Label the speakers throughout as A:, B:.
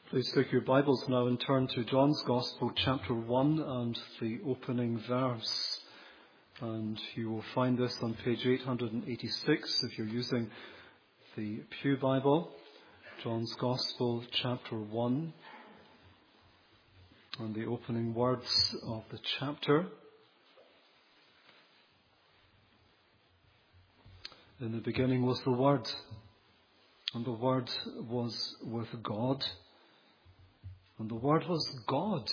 A: Please take your Bibles now and turn to John's Gospel, chapter 1 and the opening verse. And you will find this on page 886 if you're using the Pew Bible. John's Gospel, chapter 1, and the opening words of the chapter. In the beginning was the Word, and the Word was with God, and the Word was God.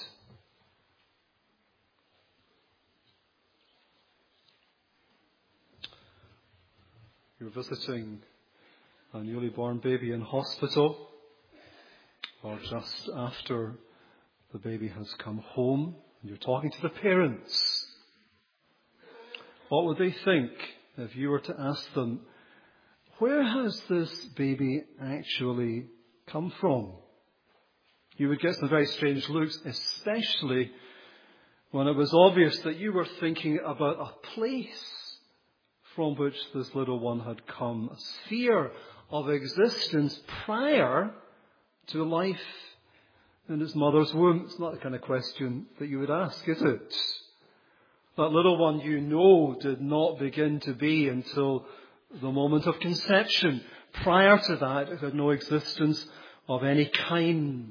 A: You're visiting a newly born baby in hospital, or just after the baby has come home, and you're talking to the parents. What would they think if you were to ask them, where has this baby actually come from? You would get some very strange looks, especially when it was obvious that you were thinking about a place from which this little one had come, a sphere of existence prior to life in his mother's womb. It's not the kind of question that you would ask, is it? That little one, you know, did not begin to be until the moment of conception. Prior to that, it had no existence of any kind.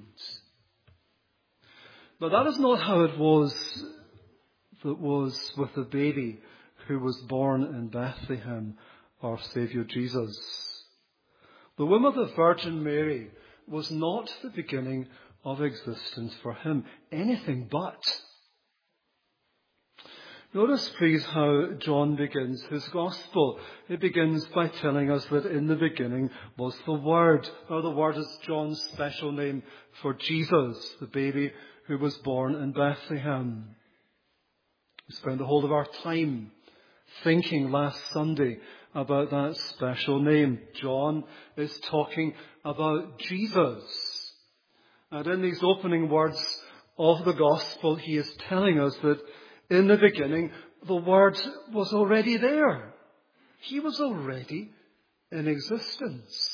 A: But that is not how it was with the baby who was born in Bethlehem, our Saviour Jesus. The womb of the Virgin Mary was not the beginning of existence for him. Anything but. Notice, please, how John begins his Gospel. He begins by telling us that in the beginning was the Word. Now, the Word is John's special name for Jesus, the baby who was born in Bethlehem. We spent the whole of our time thinking last Sunday about that special name. John is talking about Jesus. And in these opening words of the Gospel, he is telling us that in the beginning, the Word was already there. He was already in existence.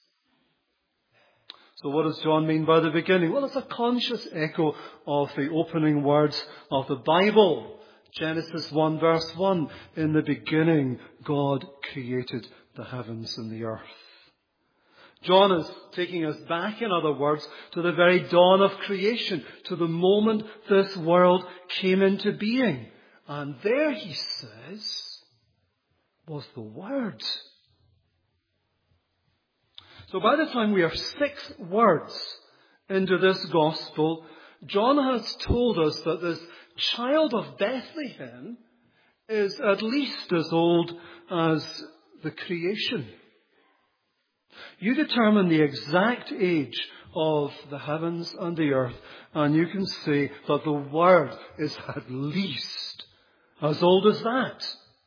A: So what does John mean by the beginning? Well, it's a conscious echo of the opening words of the Bible. Genesis 1 verse 1. In the beginning, God created the heavens and the earth. John is taking us back, in other words, to the very dawn of creation, to the moment this world came into being. And there, he says, was the Word. So by the time we are 6 words into this Gospel, John has told us that this child of Bethlehem is at least as old as the creation. You determine the exact age of the heavens and the earth, and you can say that the Word is at least as old as that.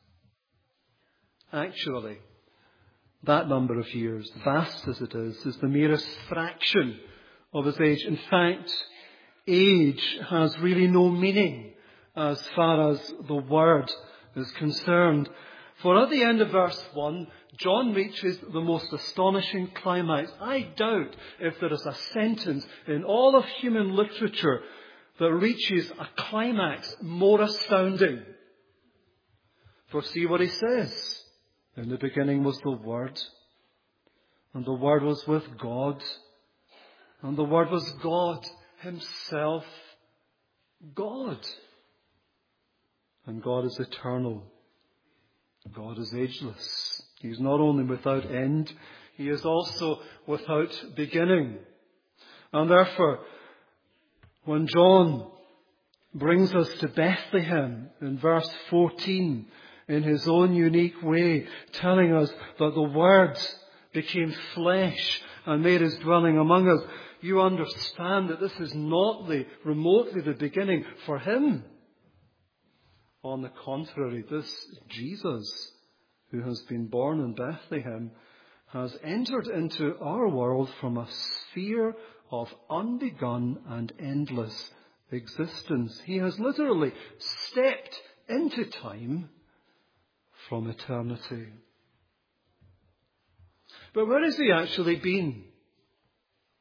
A: Actually, that number of years, vast as it is the merest fraction of his age. In fact, age has really no meaning as far as the Word is concerned. For at the end of verse 1, John reaches the most astonishing climax. I doubt if there is a sentence in all of human literature that reaches a climax more astounding. For see what he says. In the beginning was the Word, and the Word was with God, and the Word was God himself, God. And God is eternal. God is ageless. He is not only without end, he is also without beginning. And therefore, when John brings us to Bethlehem in verse 14, in his own unique way, telling us that the Word became flesh and made his dwelling among us, you understand that this is not remotely the beginning for him. On the contrary, this Jesus, who has been born in Bethlehem, has entered into our world from a sphere of unbegun and endless existence. He has literally stepped into time from eternity. But where has he actually been?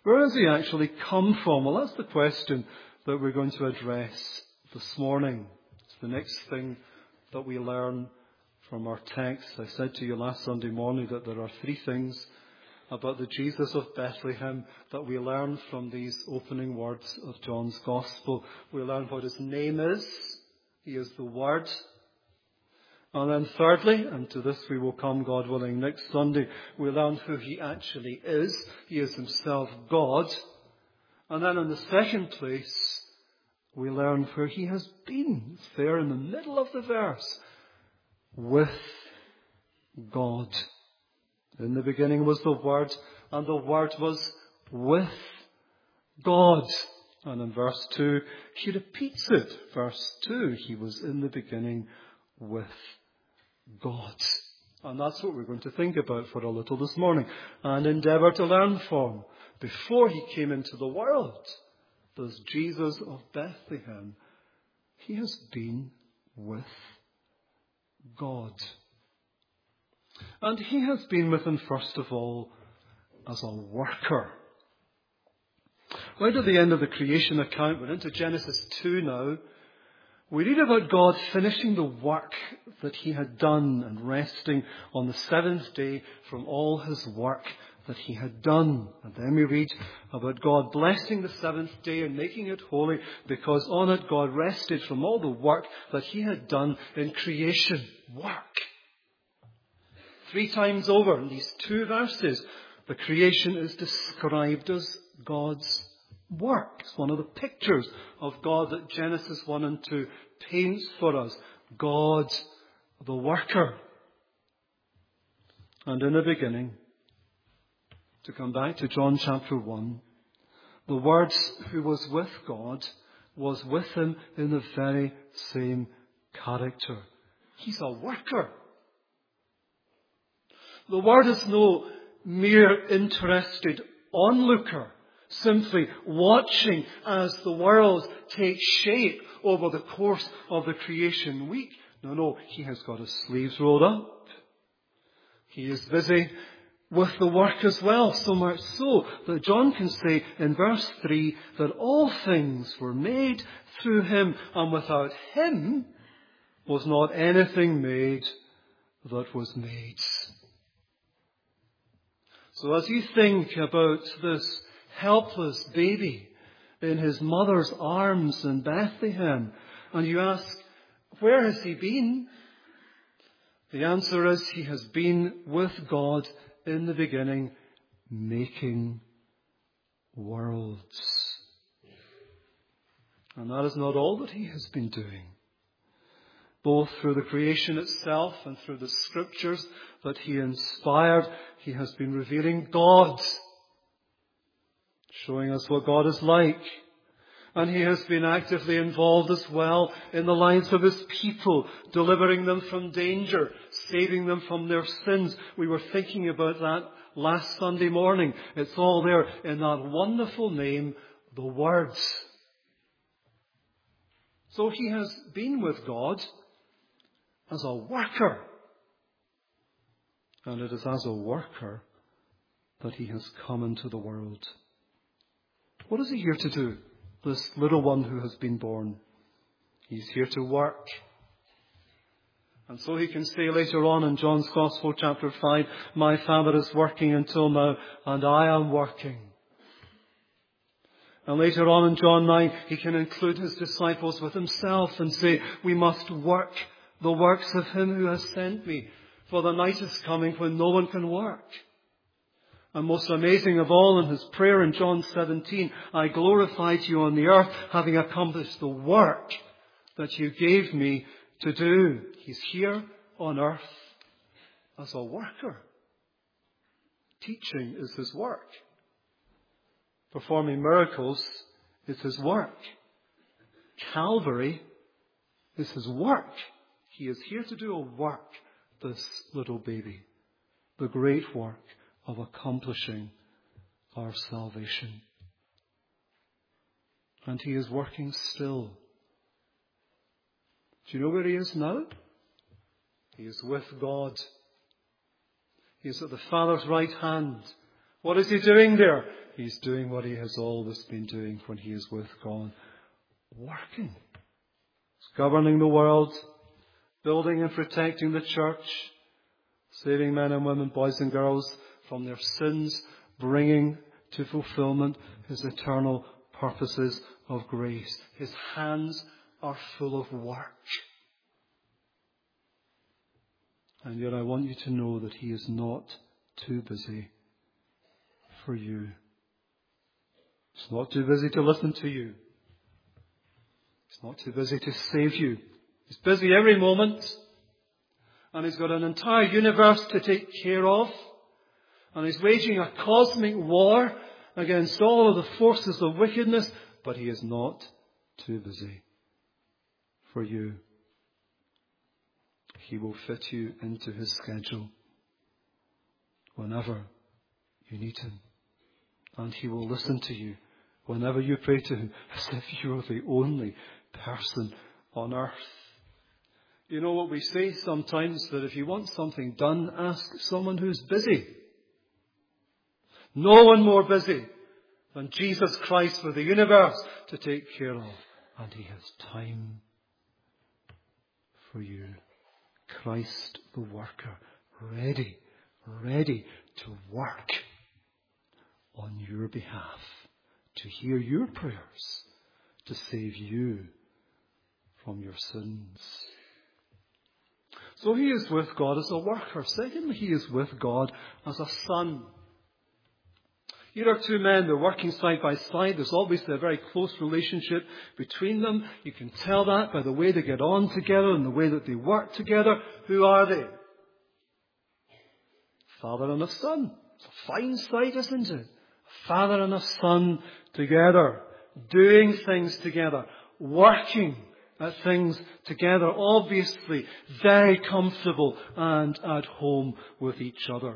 A: Where has he actually come from? Well, that's the question that we're going to address this morning. It's the next thing that we learn from our text. I said to you last Sunday morning that there are three things about the Jesus of Bethlehem that we learn from these opening words of John's Gospel. We learn what his name is. He is the Word. And then thirdly, and to this we will come, God willing, next Sunday, we learn who he actually is. He is himself God. And then in the second place, we learn where he has been. It's there in the middle of the verse. With God. In the beginning was the Word, and the Word was with God. And in verse 2, he repeats it. Verse 2, he was in the beginning with God. And that's what we're going to think about for a little this morning and endeavour to learn from. Before he came into the world, this Jesus of Bethlehem, he has been with God. And he has been with him, first of all, as a worker. Right at the end of the creation account, we're into Genesis 2 now, we read about God finishing the work that he had done and resting on the seventh day from all his work that he had done. And then we read about God blessing the seventh day and making it holy because on it God rested from all the work that he had done in creation. Work. 3 times over in these 2 verses, the creation is described as God's work. It's one of the pictures of God that Genesis 1 and 2 paints for us. God, the worker. And in the beginning, to come back to John chapter 1, the Word who was with God was with him in the very same character. He's a worker. The Word is no mere interested onlooker, simply watching as the world takes shape over the course of the creation week. No, he has got his sleeves rolled up. He is busy with the work as well, so much so that John can say in verse 3 that all things were made through him, and without him was not anything made that was made. So as you think about this helpless baby in his mother's arms in Bethlehem, and you ask, where has he been? The answer is he has been with God in the beginning, making worlds. And that is not all that he has been doing. Both through the creation itself and through the scriptures that he inspired, he has been revealing God, showing us what God is like. And he has been actively involved as well in the lives of his people, delivering them from danger, saving them from their sins. We were thinking about that last Sunday morning. It's all there in that wonderful name, the Word. So he has been with God as a worker. And it is as a worker that he has come into the world. What is he here to do? This little one who has been born. He's here to work. And so he can say later on in John's Gospel, chapter 5, my Father is working until now, and I am working. And later on in John 9, he can include his disciples with himself and say, we must work the works of him who has sent me, for the night is coming when no one can work. And most amazing of all, in his prayer in John 17, I glorified you on the earth, having accomplished the work that you gave me to do. He's here on earth as a worker. Teaching is his work. Performing miracles is his work. Calvary is his work. He is here to do a work, this little baby. The great work of accomplishing our salvation. And he is working still. Do you know where he is now? He is with God. He is at the Father's right hand. What is he doing there? He's doing what he has always been doing when he is with God. Working. He's governing the world, building and protecting the church, saving men and women, boys and girls from their sins, bringing to fulfillment his eternal purposes of grace. His hands are full of work. And yet I want you to know that he is not too busy for you. He's not too busy to listen to you. He's not too busy to save you. He's busy every moment. And he's got an entire universe to take care of. And he's waging a cosmic war against all of the forces of wickedness. But he is not too busy for you. He will fit you into his schedule whenever you need him. And he will listen to you whenever you pray to him, as if you're the only person on earth. You know what we say sometimes, that if you want something done, ask someone who's busy. No one more busy than Jesus Christ for the universe to take care of. And he has time for you. Christ the worker, ready to work on your behalf, to hear your prayers, to save you from your sins. So he is with God as a worker. Secondly, he is with God as a son. Here are two men, they're working side by side. There's obviously a very close relationship between them. You can tell that by the way they get on together and the way that they work together. Who are they? Father and a son. It's a fine sight, isn't it? A father and a son together, doing things together, working at things together, obviously very comfortable and at home with each other.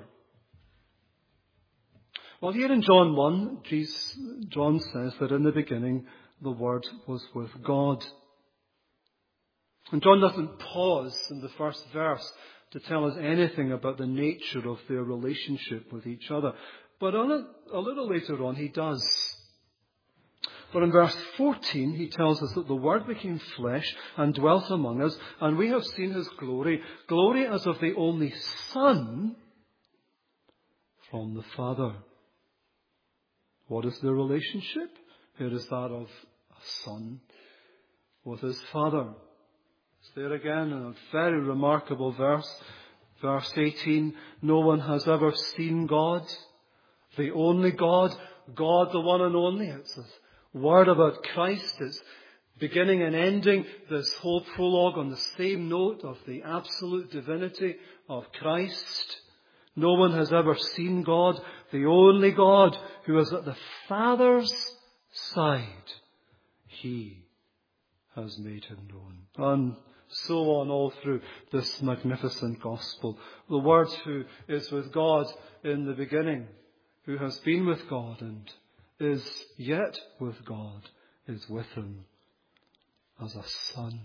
A: Well, here in John 1, John says that in the beginning the Word was with God. And John doesn't pause in the first verse to tell us anything about the nature of their relationship with each other. But a little later on he does. But in verse 14 he tells us that the Word became flesh and dwelt among us, and we have seen his glory, glory as of the only Son from the Father. What is their relationship? It is that of a son with his father. It's there again in a very remarkable verse. Verse 18, no one has ever seen God, the only God, God the one and only. It's a word about Christ. It's beginning and ending this whole prologue on the same note of the absolute divinity of Christ. No one has ever seen God, the only God who is at the Father's side. He has made him known. And so on all through this magnificent gospel. The Word who is with God in the beginning, who has been with God and is yet with God, is with him as a son.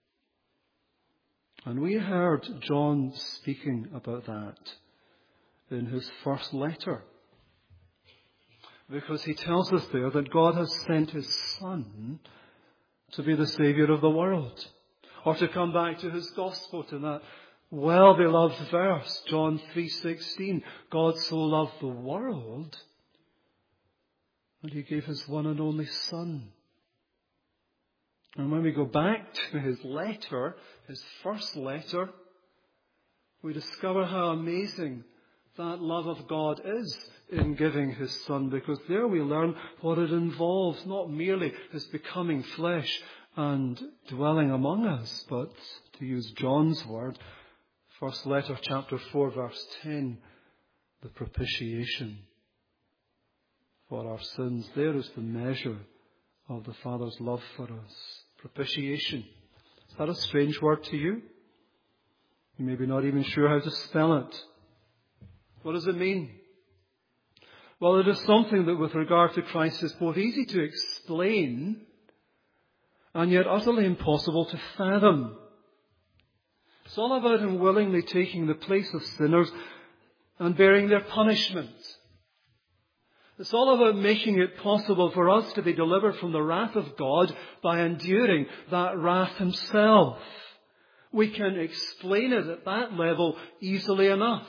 A: And we heard John speaking about that in his first letter, because he tells us there that God has sent his Son to be the Saviour of the world. Or to come back to his gospel, to that well-beloved verse, John 3:16, God so loved the world that he gave his one and only Son. And when we go back to his letter, his first letter, we discover how amazing that love of God is in giving his Son, because there we learn what it involves, not merely his becoming flesh and dwelling among us, but, to use John's word, first letter, chapter 4, verse 10, the propitiation for our sins. There is the measure of the Father's love for us. Propitiation. Is that a strange word to you? You may be not even sure how to spell it. What does it mean? Well, it is something that with regard to Christ is both easy to explain and yet utterly impossible to fathom. It's all about him willingly taking the place of sinners and bearing their punishment. It's all about making it possible for us to be delivered from the wrath of God by enduring that wrath himself. We can explain it at that level easily enough.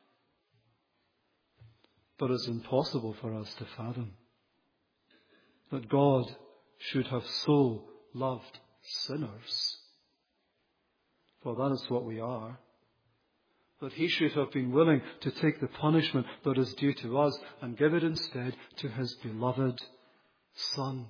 A: But it's impossible for us to fathom that God should have so loved sinners. For that is what we are. That he should have been willing to take the punishment that is due to us and give it instead to his beloved Son.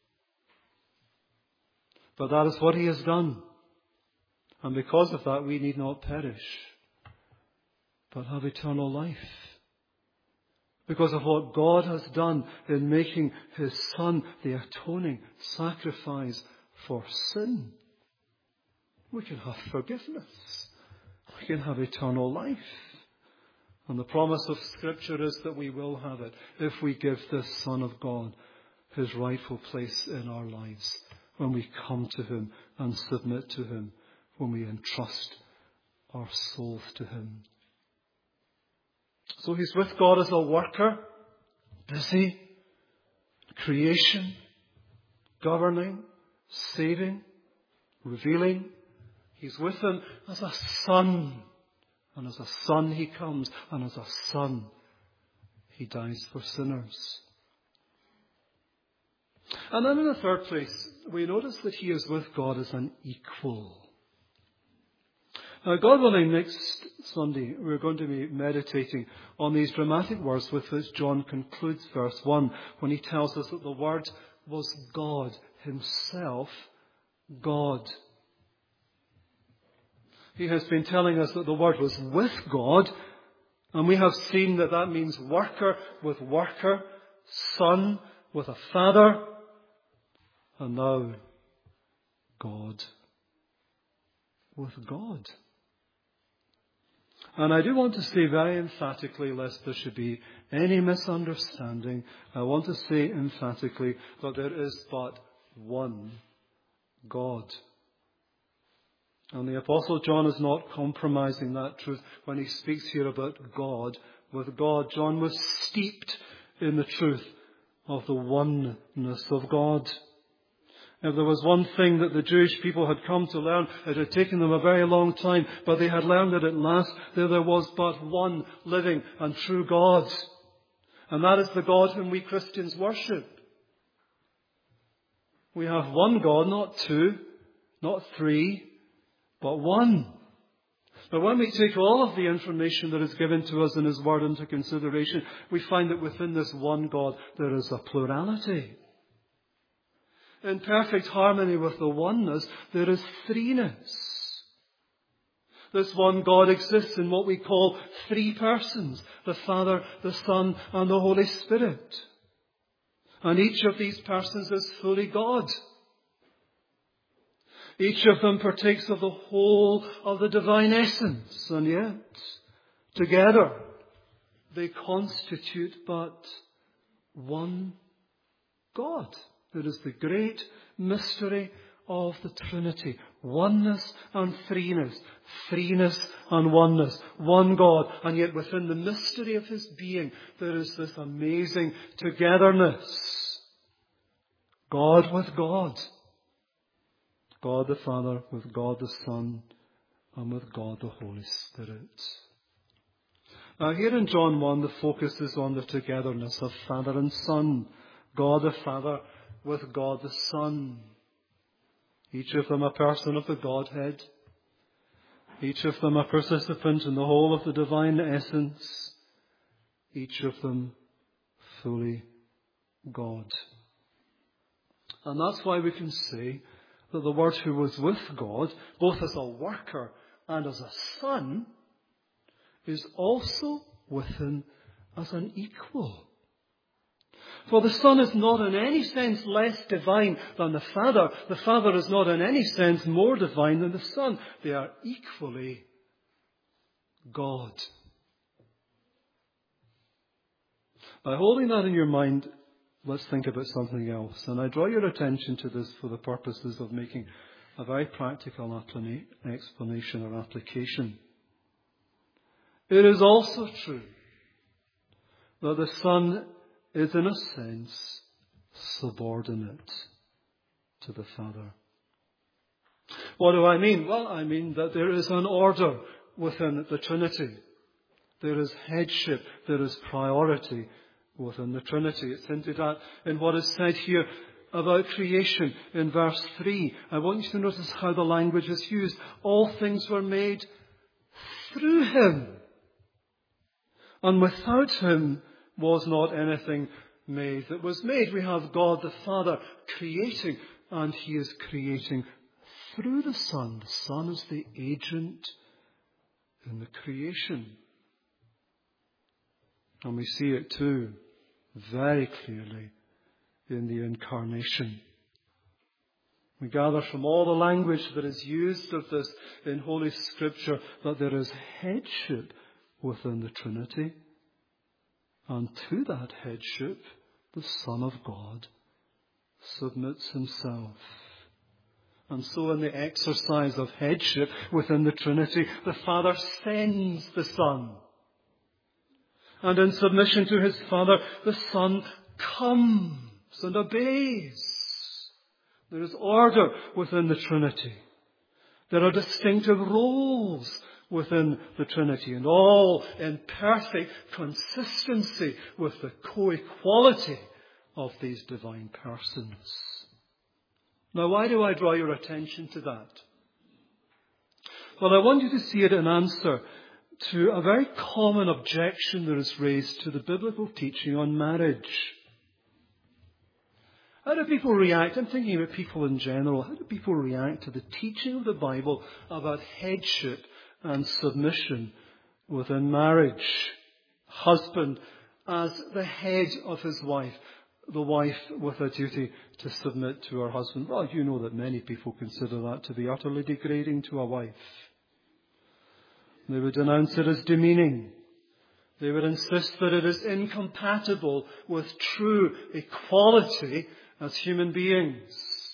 A: But that is what he has done. And because of that, we need not perish, but have eternal life. Because of what God has done in making his Son the atoning sacrifice for sin, we can have forgiveness. We can have eternal life. And the promise of Scripture is that we will have it if we give this Son of God his rightful place in our lives, when we come to him and submit to him, when we entrust our souls to him. So he's with God as a worker, busy, creation, governing, saving, revealing. He's with him as a son. And as a son he comes, and as a son he dies for sinners. And then in the third place, we notice that he is with God as an equal. Now, God willing, next Sunday we're going to be meditating on these dramatic words with which John concludes verse 1, when he tells us that the Word was God himself, God. He has been telling us that the Word was with God, and we have seen that that means worker with worker, son with a father, and now God with God. And I do want to say very emphatically, lest there should be any misunderstanding, I want to say emphatically that there is but one God. And the Apostle John is not compromising that truth when he speaks here about God with God. John was steeped in the truth of the oneness of God. If there was one thing that the Jewish people had come to learn, it had taken them a very long time, but they had learned it at last, that there was but one living and true God. And that is the God whom we Christians worship. We have one God, not two, not three, but one. But when we take all of the information that is given to us in his word into consideration, we find that within this one God there is a plurality. In perfect harmony with the oneness, there is threeness. This one God exists in what we call three persons: the Father, the Son, and the Holy Spirit. And each of these persons is fully God. Each of them partakes of the whole of the divine essence, and yet, together, they constitute but one God. It is the great mystery of the Trinity. Oneness and threeness. Threeness and oneness. One God. And yet within the mystery of his being, there is this amazing togetherness. God with God. God the Father with God the Son, and with God the Holy Spirit. Now here in John 1, the focus is on the togetherness of Father and Son. God the Father with God the Son. Each of them a person of the Godhead. Each of them a participant in the whole of the divine essence. Each of them fully God. And that's why we can say that the Word who was with God, both as a worker and as a son, is also with him as an equal. For the Son is not in any sense less divine than the Father. The Father is not in any sense more divine than the Son. They are equally God. By holding that in your mind, let's think about something else. And I draw your attention to this for the purposes of making a very practical explanation or application. It is also true that the Son is in a sense subordinate to the Father. What do I mean? Well, I mean that there is an order within the Trinity. There is headship. There is priority within the Trinity. It's hinted at in what is said here about creation in verse 3. I want you to notice how the language is used. All things were made through Him, and without Him was not anything made that was made. We have God the Father creating, and He is creating through the Son. The Son is the agent in the creation. And we see it too very clearly in the Incarnation. We gather from all the language that is used of this in Holy Scripture that there is headship within the Trinity. And to that headship, the Son of God submits Himself. And so in the exercise of headship within the Trinity, the Father sends the Son. And in submission to His Father, the Son comes and obeys. There is order within the Trinity. There are distinctive roles within the Trinity, and all in perfect consistency with the co-equality of these divine persons. Now, why do I draw your attention to that? Well, I want you to see it in answer to a very common objection that is raised to the biblical teaching on marriage. How do people react? I'm thinking about people in general. How do people react to the teaching of the Bible about headship and submission within marriage? Husband as the head of his wife, the wife with a duty to submit to her husband. Well, you know that many people consider that to be utterly degrading to a wife. They would denounce it as demeaning. They would insist that it is incompatible with true equality as human beings.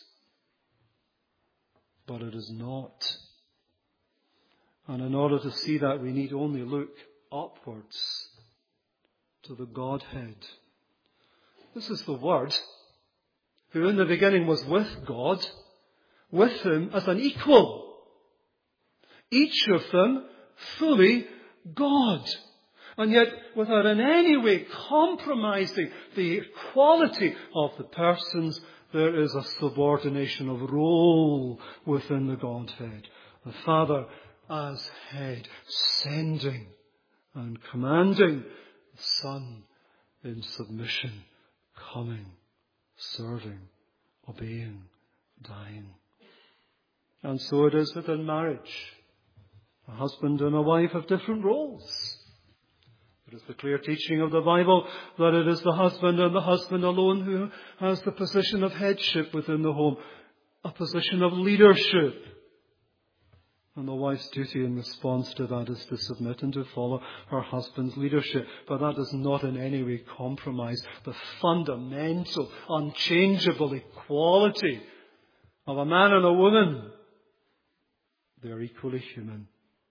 A: But it is not. And in order to see that, we need only look upwards to the Godhead. This is the Word, who in the beginning was with God, with Him as an equal. Each of them fully God. And yet, without in any way compromising the equality of the persons, there is a subordination of role within the Godhead. The Father as head, sending and commanding. The Son in submission, coming, serving, obeying, dying. And so it is within marriage. A husband and a wife have different roles. It is the clear teaching of the Bible that it is the husband and the husband alone who has the position of headship within the home, a position of leadership. And the wife's duty in response to that is to submit and to follow her husband's leadership. But that does not in any way compromise the fundamental, unchangeable equality of a man and a woman. They are equally human,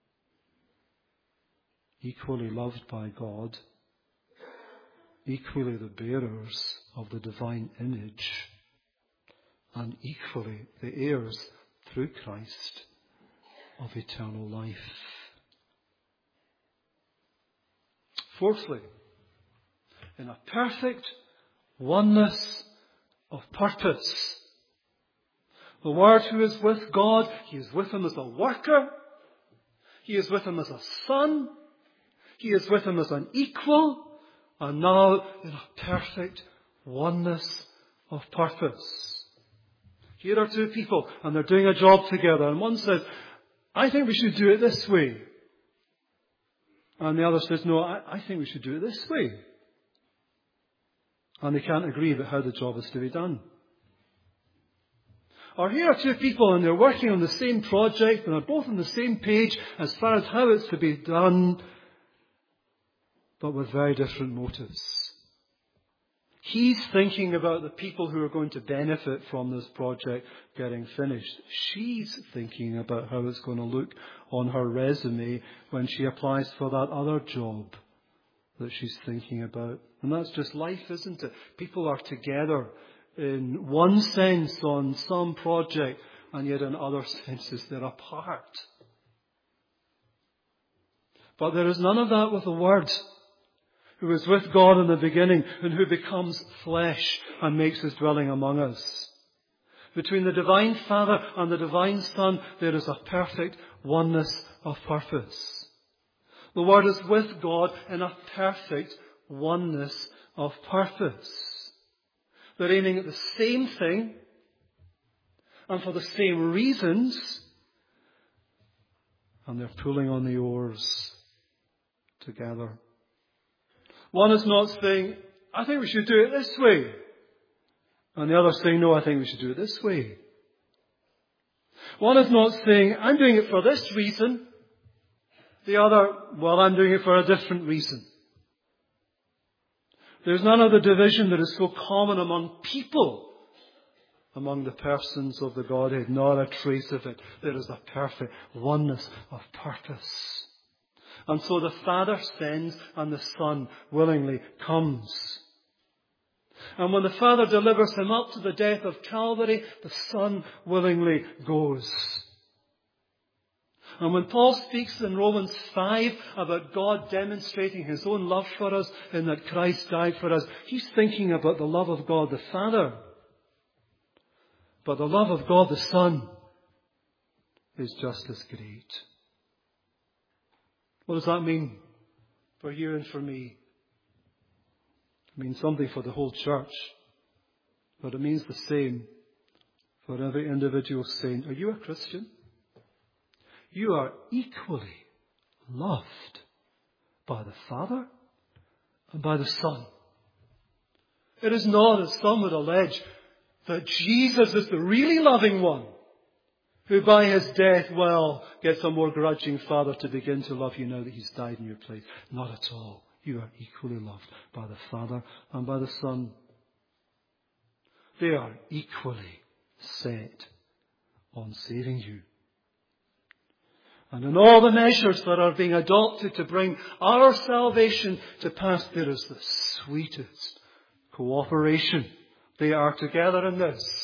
A: equally loved by God, equally the bearers of the divine image, and equally the heirs through Christ of eternal life. Fourthly, in a perfect oneness of purpose, the Word who is with God, He is with Him as a worker, He is with Him as a son, He is with Him as an equal, and now in a perfect oneness of purpose. Here are two people, and they're doing a job together, and one says, I think we should do it this way. And the other says, no, I think we should do it this way. And they can't agree about how the job is to be done. Or here are two people and they're working on the same project and they're both on the same page as far as how it's to be done, but with very different motives. He's thinking about the people who are going to benefit from this project getting finished. She's thinking about how it's going to look on her resume when she applies for that other job that she's thinking about And that's just life, isn't it? People are together in one sense on some project, and yet in other senses they're apart. But there is none of that with the Word, who is with God in the beginning and who becomes flesh and makes his dwelling among us. Between the divine Father and the divine Son, there is a perfect oneness of purpose. The Word is with God in a perfect oneness of purpose. They're aiming at the same thing and for the same reasons, and they're pulling on the oars together. One is not saying, I think we should do it this way. And the other saying, no, I think we should do it this way. One is not saying, I'm doing it for this reason. The other, well, I'm doing it for a different reason. There's none of the division that is so common among people, among the persons of the Godhead. Not a trace of it. There is a perfect oneness of purpose. And so the Father sends and the Son willingly comes. And when the Father delivers him up to the death of Calvary, the Son willingly goes. And when Paul speaks in Romans 5 about God demonstrating his own love for us in that Christ died for us, he's thinking about the love of God the Father. But the love of God the Son is just as great. What does that mean for you and for me? It means something for the whole church, but it means the same for every individual saint. Are you a Christian? You are equally loved by the Father and by the Son. It is not, as some would allege, that Jesus is the really loving one, who by his death, well, gets a more grudging Father to begin to love you now that he's died in your place. Not at all. You are equally loved by the Father and by the Son. They are equally set on saving you. And in all the measures that are being adopted to bring our salvation to pass, there is the sweetest cooperation. They are together in this.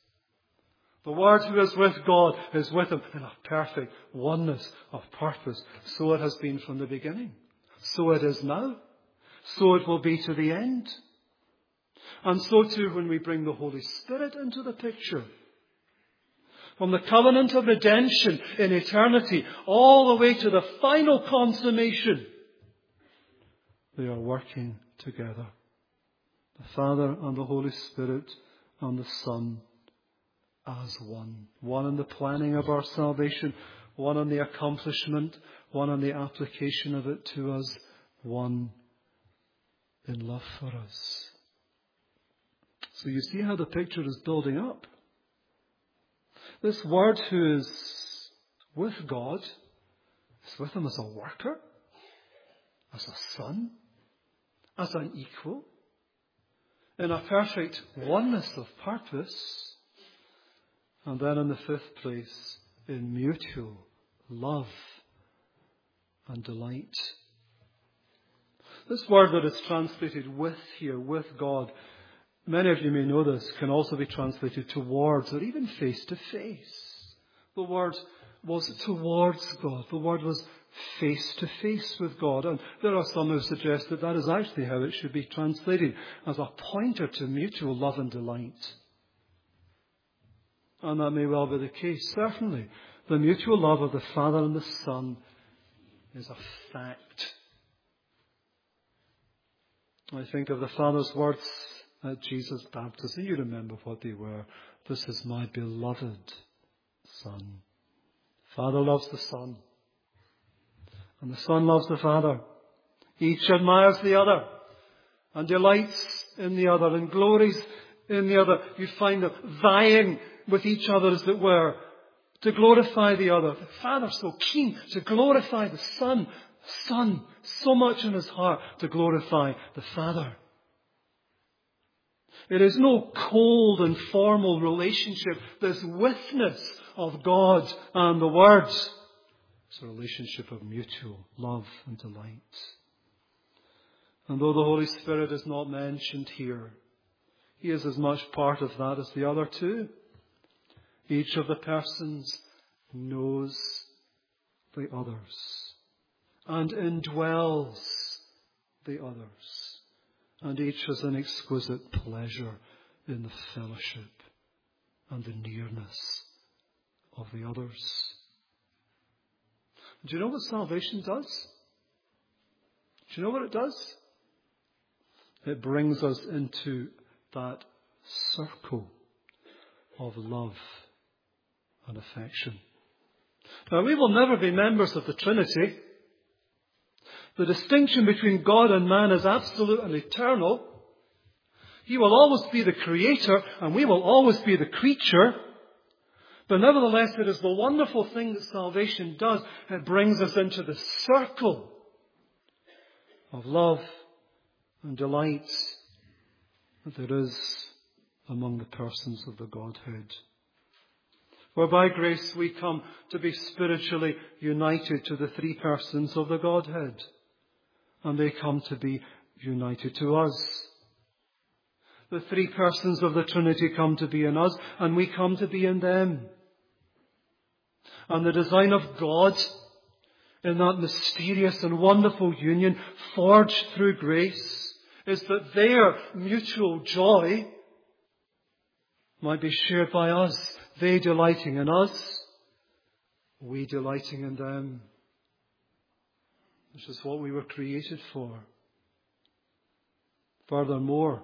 A: The Word who is with God is with him in a perfect oneness of purpose. So it has been from the beginning. So it is now. So it will be to the end. And so too when we bring the Holy Spirit into the picture. From the covenant of redemption in eternity all the way to the final consummation, they are working together. The Father and the Holy Spirit and the Son as one. One in the planning of our salvation, one in the accomplishment, one in the application of it to us, one in love for us. So you see how the picture is building up. This Word who is with God is with him as a worker, as a son, as an equal, in a perfect oneness of purpose. And then in the fifth place, in mutual love and delight. This word that is translated with here, with God, many of you may know this, can also be translated towards or even face to face. The word was towards God. The word was face to face with God. And there are some who suggest that that is actually how it should be translated, as a pointer to mutual love and delight. And that may well be the case. Certainly, the mutual love of the Father and the Son is a fact. I think of the Father's words at Jesus' baptism. You remember what they were. This is my beloved Son. The Father loves the Son. And the Son loves the Father. Each admires the other and delights in the other and glories in the other. You find them vying with each other, as it were, to glorify the other. The Father so keen to glorify the Son. The Son so much in his heart to glorify the Father. It is no cold and formal relationship. This witness of God and the Word. It's a relationship of mutual love and delight. And though the Holy Spirit is not mentioned here, He is as much part of that as the other two. Each of the persons knows the others and indwells the others. And each has an exquisite pleasure in the fellowship and the nearness of the others. Do you know what salvation does? Do you know what it does? It brings us into that circle of love and affection. Now, we will never be members of the Trinity. The distinction between God and man is absolute and eternal. He will always be the creator and we will always be the creature. But nevertheless, it is the wonderful thing that salvation does. It brings us into the circle of love and delight that there is among the persons of the Godhead. For by grace we come to be spiritually united to the three persons of the Godhead. And they come to be united to us. The three persons of the Trinity come to be in us, and we come to be in them. And the design of God in that mysterious and wonderful union forged through grace is that their mutual joy might be shared by us. They delighting in us, we delighting in them. This is what we were created for. Furthermore,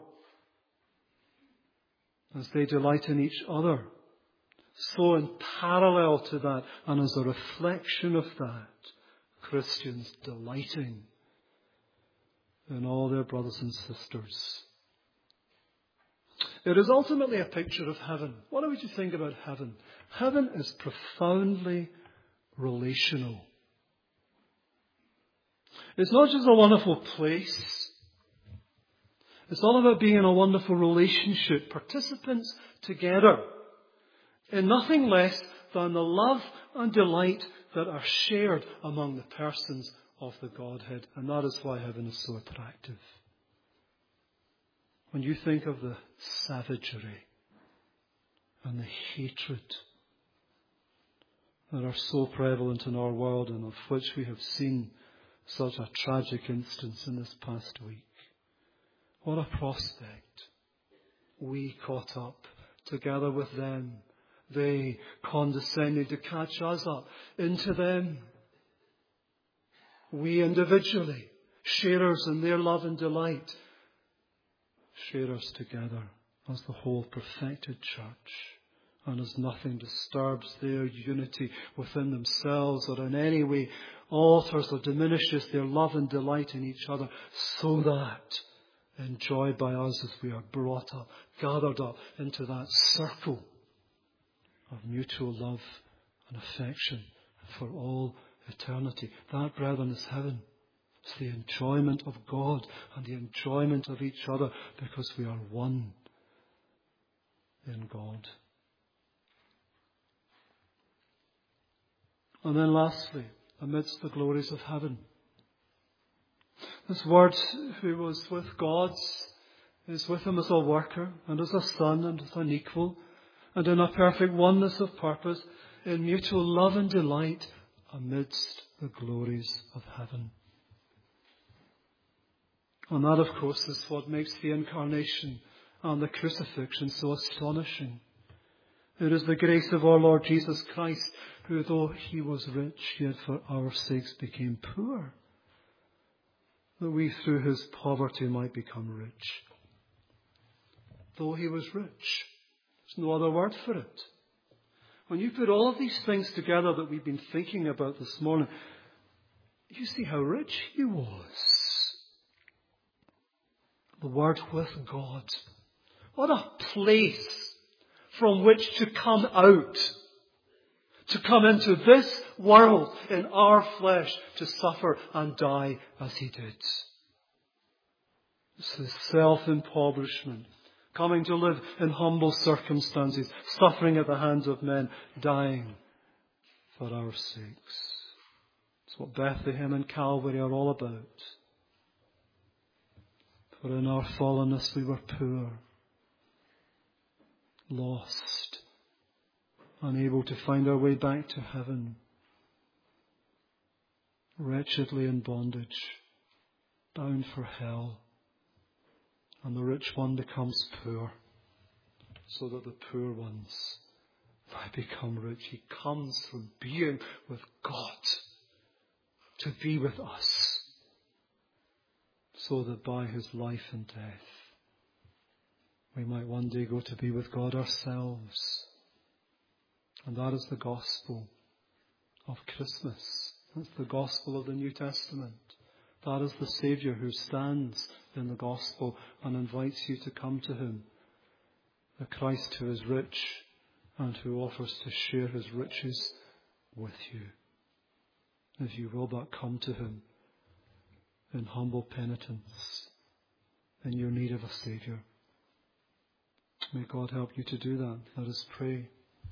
A: as they delight in each other, so in parallel to that and as a reflection of that, Christians delighting in all their brothers and sisters. It is ultimately a picture of heaven. What would you think about heaven? Heaven is profoundly relational. It's not just a wonderful place. It's all about being in a wonderful relationship, participants together in nothing less than the love and delight that are shared among the persons of the Godhead. And that is why heaven is so attractive. When you think of the savagery and the hatred that are so prevalent in our world and of which we have seen such a tragic instance in this past week, what a prospect. We caught up together with them. They condescending to catch us up into them. We individually, sharers in their love and delight, sharers together as the whole perfected church. And as nothing disturbs their unity within themselves or in any way alters or diminishes their love and delight in each other, so that enjoyed by us as we are brought up, gathered up into that circle of mutual love and affection for all eternity. That, brethren, is heaven. It's the enjoyment of God and the enjoyment of each other because we are one in God. And then lastly, amidst the glories of heaven, this Word who was with God is with Him as a worker and as a son and as an equal and in a perfect oneness of purpose in mutual love and delight amidst the glories of heaven. And that, of course, is what makes the incarnation and the crucifixion so astonishing. It is the grace of our Lord Jesus Christ, who, though He was rich, yet for our sakes became poor, that we through His poverty might become rich. Though He was rich. There's no other word for it. When you put all of these things together that we've been thinking about this morning, you see how rich He was. The Word with God. What a place from which to come out. To come into this world in our flesh to suffer and die as He did. This is self-impoverishment. Coming to live in humble circumstances, suffering at the hands of men, dying for our sakes. It's what Bethlehem and Calvary are all about. For in our fallenness we were poor, lost, unable to find our way back to heaven, wretchedly in bondage, bound for hell. And the rich one becomes poor, so that the poor ones might become rich. He comes from being with God to be with us, so that by his life and death we might one day go to be with God ourselves. And that is the gospel of Christmas. That's the gospel of the New Testament. That is the Saviour who stands in the gospel and invites you to come to him. The Christ who is rich and who offers to share his riches with you, if you will but come to him in humble penitence, in your need of a Saviour. May God help you to do that. Let us pray.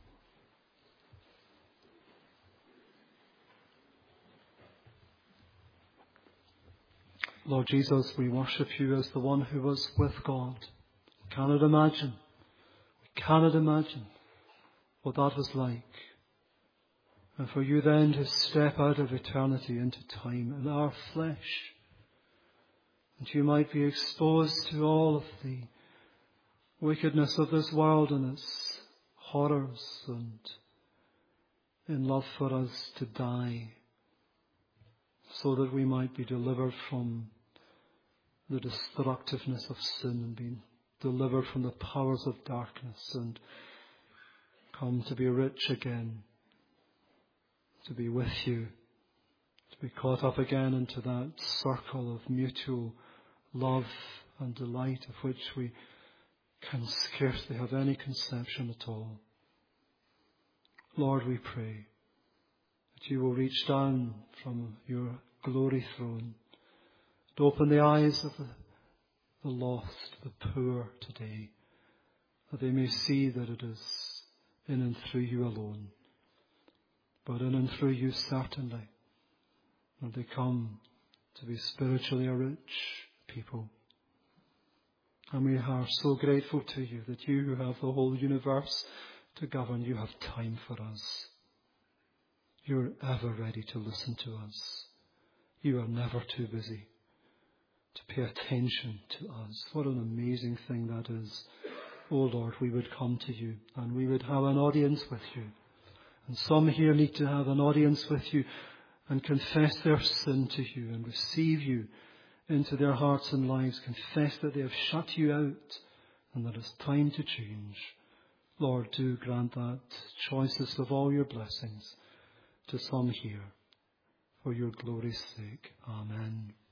A: Lord Jesus, we worship you as the one who was with God. We cannot imagine what that was like. And for you then to step out of eternity into time in our flesh, and you might be exposed to all of the wickedness of this world and its horrors, and in love for us to die, so that we might be delivered from the destructiveness of sin and be delivered from the powers of darkness and come to be rich again, to be with you, to be caught up again into that circle of mutual love and delight of which we can scarcely have any conception at all. Lord, we pray that you will reach down from your glory throne and open the eyes of the lost, the poor today, that they may see that it is in and through you alone, but in and through you certainly, that they come to be spiritually a rich people. And we are so grateful to you that you who have the whole universe to govern, you have time for us. You're ever ready to listen to us. You are never too busy to pay attention to us. What an amazing thing that is. Oh Lord, we would come to you and we would have an audience with you. And some here need to have an audience with you and confess their sin to you and receive you into their hearts and lives. Confess that they have shut you out and that it's time to change. Lord, do grant that choicest of all your blessings to some here for your glory's sake. Amen.